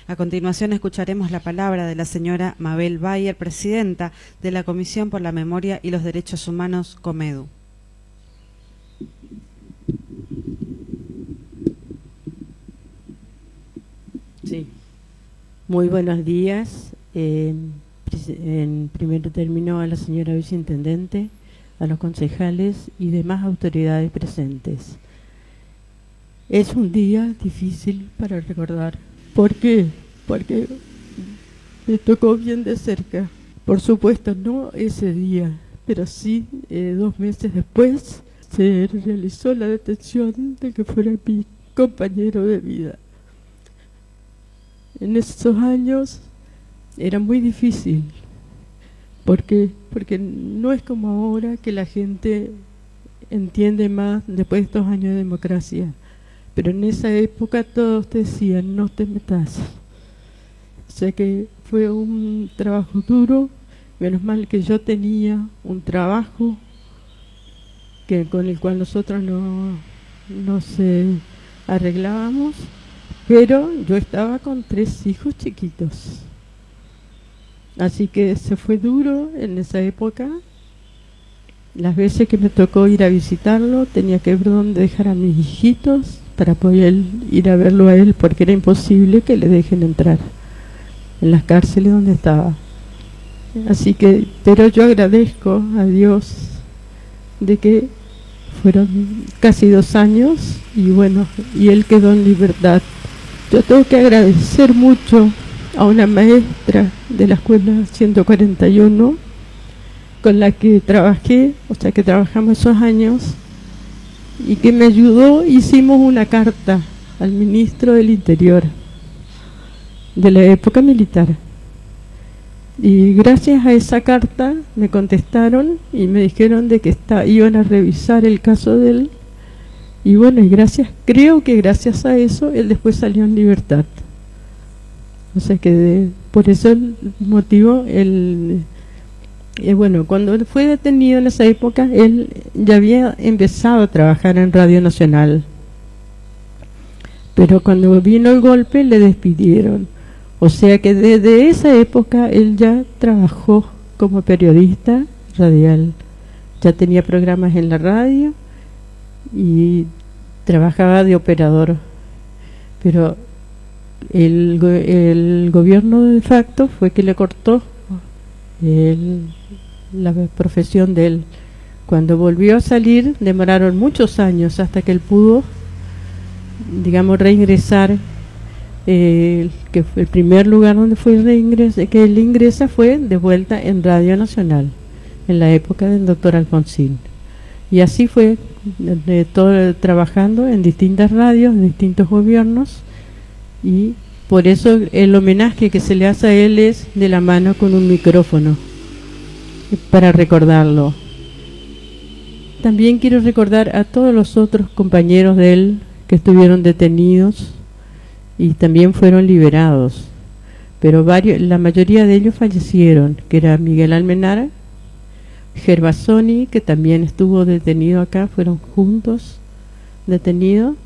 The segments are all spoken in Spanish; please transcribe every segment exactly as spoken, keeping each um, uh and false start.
A continuación escucharemos la palabra de la señora Mabel Bayer, presidenta de la Comisión por la Memoria y los Derechos Humanos, Comedu. Sí. Muy buenos días. Eh, en primer término a la señora viceintendente, a los concejales y demás autoridades presentes. Es un día difícil para recordar. ¿Por qué? Porque me tocó bien de cerca. Por supuesto, no ese día, pero sí eh, dos meses después se realizó la detención de que fuera mi compañero de vida. En esos años era muy difícil. ¿Por qué? Porque no es como ahora que la gente entiende más después de estos años de democracia. Pero en esa época todos decían, no te metas. O sea que fue un trabajo duro. Menos mal que yo tenía un trabajo que con el cual nosotros no nos eh, arreglábamos. Pero yo estaba con tres hijos chiquitos. Así que se fue duro en esa época. Las veces que me tocó ir a visitarlo, tenía que ver dónde dejar a mis hijitos para poder ir a verlo a él, porque era imposible que le dejen entrar en las cárceles donde estaba. Así que, pero yo agradezco a Dios de que fueron casi dos años y bueno, y él quedó en libertad. Yo tengo que agradecer mucho a una maestra de la escuela ciento cuarenta y uno con la que trabajé, o sea que trabajamos esos años, y que me ayudó. Hicimos una carta al ministro del Interior de la época militar, y gracias a esa carta me contestaron y me dijeron de que está, iban a revisar el caso de él, y bueno, y gracias, creo que gracias a eso él después salió en libertad. O sea que de, por eso el motivo, el, eh, bueno, cuando él fue detenido en esa época, él ya había empezado a trabajar en Radio Nacional. Pero cuando vino el golpe le despidieron. O sea que desde esa época él ya trabajó como periodista radial. Ya tenía programas en la radio y trabajaba de operador. Pero El, el gobierno de facto fue que le cortó el, la profesión de él. Cuando volvió a salir demoraron muchos años hasta que él pudo, digamos, reingresar. Eh, que fue el primer lugar donde fue reingres, que él ingresa fue de vuelta en Radio Nacional, en la época del doctor Alfonsín. Y así fue de todo, trabajando en distintas radios, en distintos gobiernos. Y por eso el homenaje que se le hace a él es de la mano con un micrófono, para recordarlo. También quiero recordar a todos los otros compañeros de él que estuvieron detenidos y también fueron liberados, pero varios, la mayoría de ellos fallecieron, que era Miguel Almenara, Gervasoni, que también estuvo detenido acá, fueron juntos detenidos.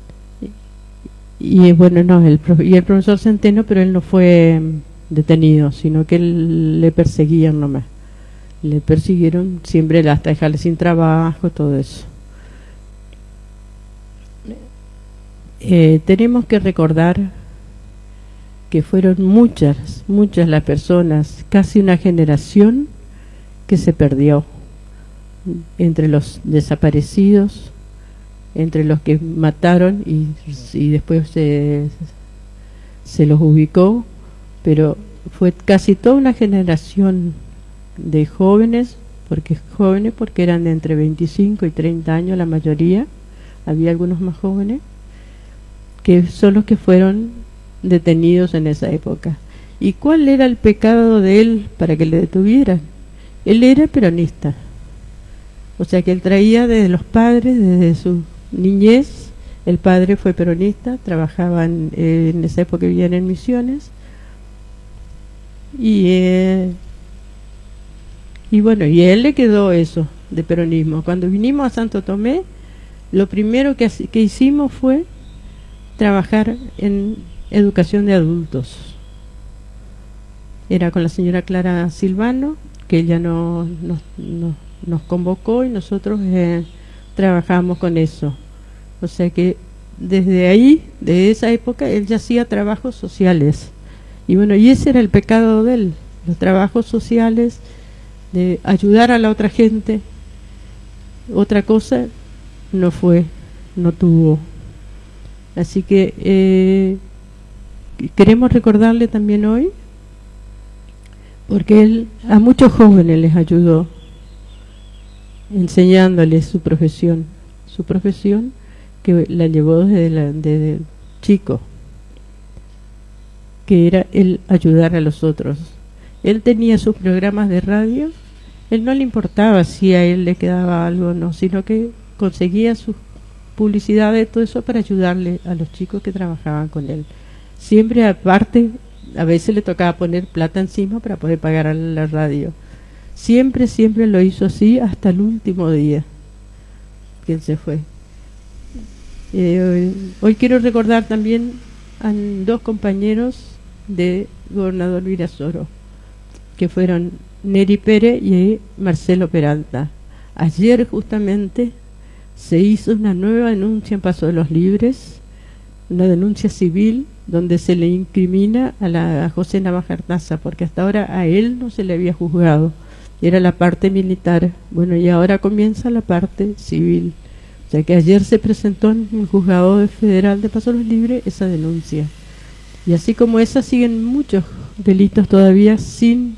Y bueno, no, el, y el profesor Centeno, pero él no fue detenido, sino que él, le perseguían nomás. Le persiguieron siempre hasta dejarle sin trabajo, todo eso. Eh, tenemos que recordar que fueron muchas, muchas las personas, casi una generación que se perdió entre los desaparecidos, entre los que mataron y, y después se, se los ubicó, pero fue casi toda una generación de jóvenes, porque jóvenes porque eran de entre veinticinco y treinta años la mayoría, había algunos más jóvenes, que son los que fueron detenidos en esa época. ¿Y cuál era el pecado de él para que le detuvieran? Él era peronista, o sea que él traía desde los padres, desde su niñez. El padre fue peronista, trabajaba en, eh, en esa época vivían en Misiones, y eh, y bueno, y a él le quedó eso de peronismo. Cuando vinimos a Santo Tomé, lo primero que, que hicimos fue trabajar en educación de adultos. Era con la señora Clara Silvano, que ella no, nos, nos, nos convocó y nosotros eh, trabajamos con eso. O sea que desde ahí, de esa época, él ya hacía trabajos sociales. Y bueno, y ese era el pecado de él, los trabajos sociales, de ayudar a la otra gente. Otra cosa no fue, no tuvo. Así que eh, queremos recordarle también hoy, porque él a muchos jóvenes les ayudó, enseñándoles su profesión, su profesión que la llevó desde, la, desde chico, que era el ayudar a los otros. Él tenía sus programas de radio, él no le importaba si a él le quedaba algo o no, sino que conseguía sus publicidades, todo eso para ayudarle a los chicos que trabajaban con él. Siempre aparte, a veces le tocaba poner plata encima para poder pagar a la radio. Siempre, siempre lo hizo así hasta el último día que él se fue. Eh, hoy quiero recordar también a dos compañeros de Gobernador Virasoro, que fueron Neri Pérez y Marcelo Peralta. Ayer justamente se hizo una nueva denuncia en Paso de los Libres, una denuncia civil donde se le incrimina a, la, a José Navaja Artaza, porque hasta ahora a él no se le había juzgado, era la parte militar. Bueno, y ahora comienza la parte civil. O sea que ayer se presentó en el juzgado federal de Paso de los Libres esa denuncia. Y así como esa, siguen muchos delitos todavía sin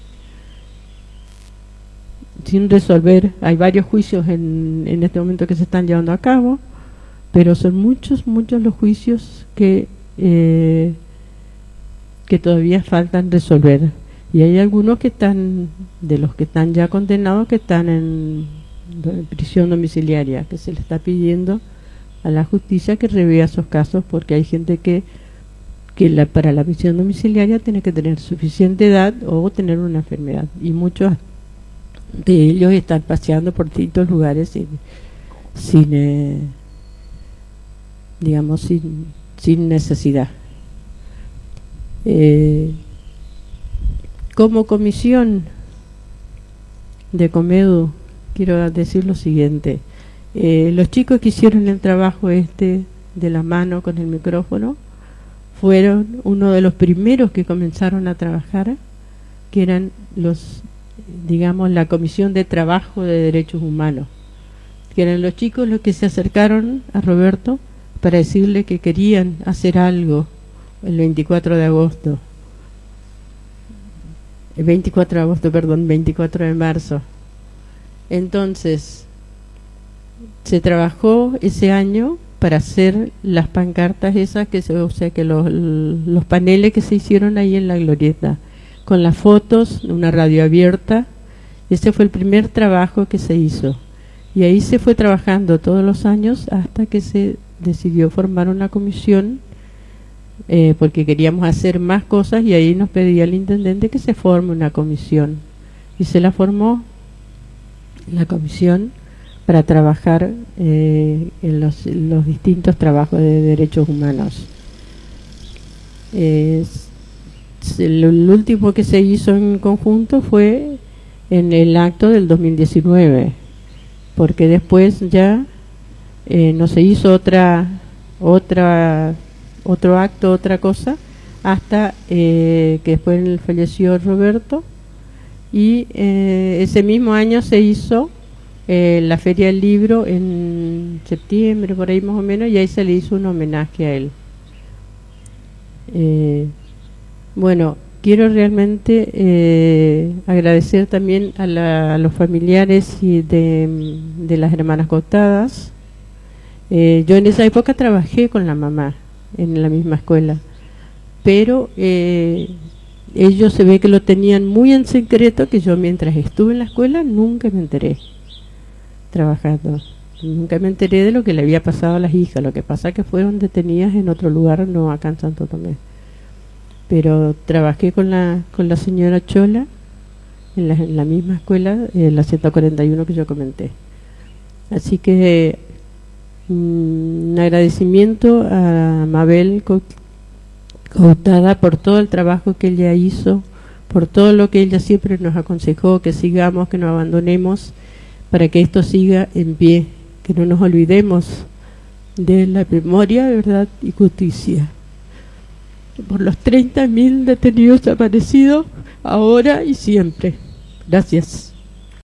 sin resolver. Hay varios juicios en, en este momento que se están llevando a cabo, pero son muchos, muchos los juicios que eh, que todavía faltan resolver. Y hay algunos que están, de los que están ya condenados, que están en, en prisión domiciliaria, que se le está pidiendo a la justicia que revea esos casos, porque hay gente que que la, para la prisión domiciliaria tiene que tener suficiente edad o tener una enfermedad, y muchos de ellos están paseando por distintos lugares sin, sin eh, digamos, sin, sin necesidad. Eh, como comisión de Comedu, quiero decir lo siguiente. Eh, los chicos que hicieron el trabajo este de la mano con el micrófono fueron uno de los primeros que comenzaron a trabajar, que eran los, digamos, la Comisión de Trabajo de Derechos Humanos, que eran los chicos los que se acercaron a Roberto para decirle que querían hacer algo el veinticuatro de agosto, el veinticuatro de agosto, perdón, veinticuatro de marzo. Entonces se trabajó ese año para hacer las pancartas esas, que se, o sea que los, los paneles que se hicieron ahí en la glorieta, con las fotos, una radio abierta. Ese fue el primer trabajo que se hizo, y ahí se fue trabajando todos los años hasta que se decidió formar una comisión, eh, porque queríamos hacer más cosas, y ahí nos pedía el intendente que se forme una comisión, y se la formó la comisión para trabajar eh, en los, los distintos trabajos de derechos humanos. Eh, el, el último que se hizo en conjunto fue en el acto del dos mil diecinueve, porque después ya eh, no se hizo otra otra otro acto, otra cosa, hasta eh, que después falleció Roberto, y eh, ese mismo año se hizo eh, la Feria del Libro en septiembre, por ahí más o menos, y ahí se le hizo un homenaje a él. Eh, bueno, quiero realmente eh, agradecer también a, la, a los familiares y de, de las hermanas Cotadas. Eh, yo en esa época trabajé con la mamá en la misma escuela, pero eh, ellos se ve que lo tenían muy en secreto, que yo mientras estuve en la escuela nunca me enteré trabajando, nunca me enteré de lo que le había pasado a las hijas. Lo que pasa que fueron detenidas en otro lugar, no acá en Santo Tomé, pero trabajé con la con la señora Chola en la, en la misma escuela, en la ciento cuarenta y uno que yo comenté. Así que un agradecimiento a Mabel Cautada por todo el trabajo que ella hizo, por todo lo que ella siempre nos aconsejó, que sigamos, que no abandonemos, para que esto siga en pie, que no nos olvidemos de la memoria, verdad y justicia. Por los treinta mil detenidos desaparecidos, ahora y siempre. Gracias.